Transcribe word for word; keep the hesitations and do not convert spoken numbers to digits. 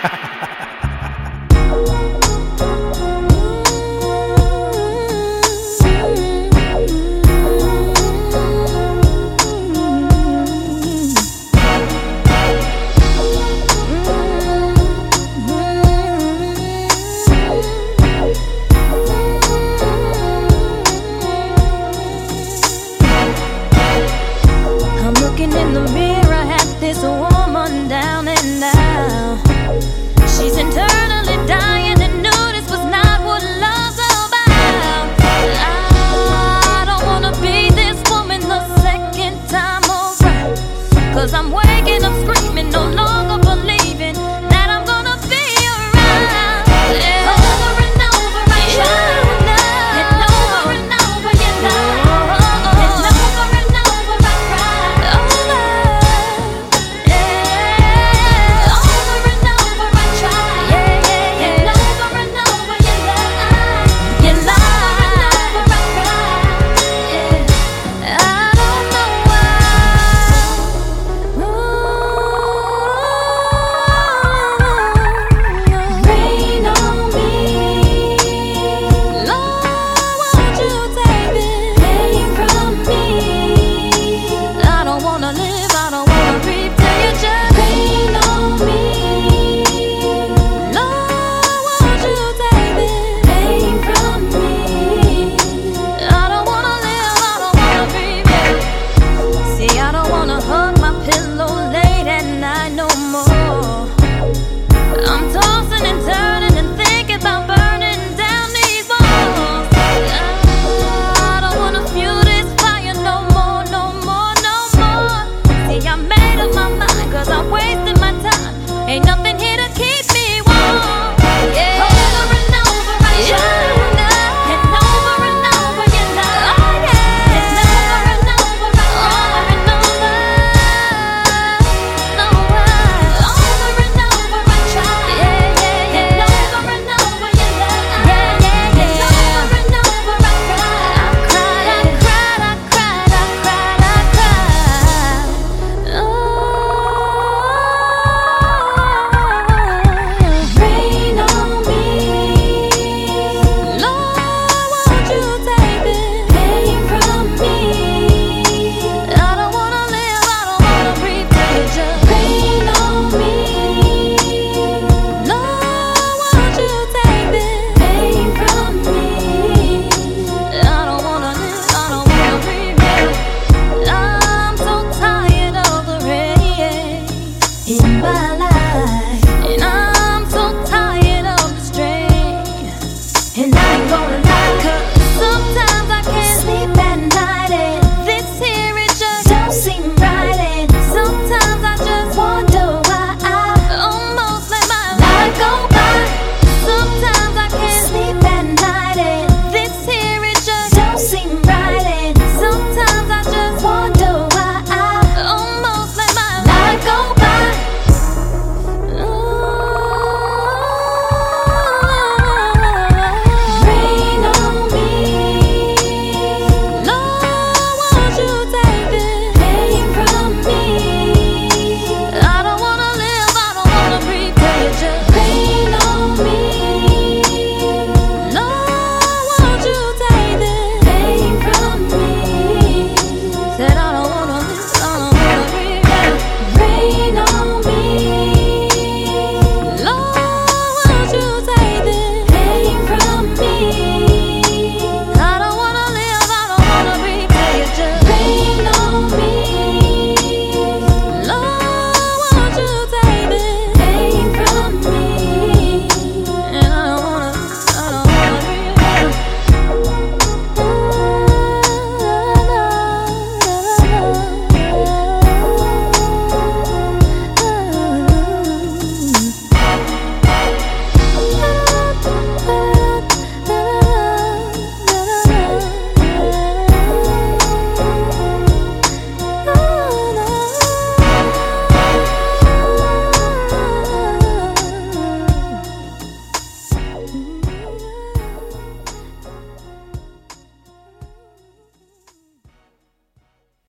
Looking in the mirror at this woman down and out. She's internally dying and knew this was not what love's about. I don't wanna be this woman the second time around, 'cause I'm waking up screaming, no longer believing that I'm gonna be around. Yeah. Over and over I try, and over and over you lie. I'm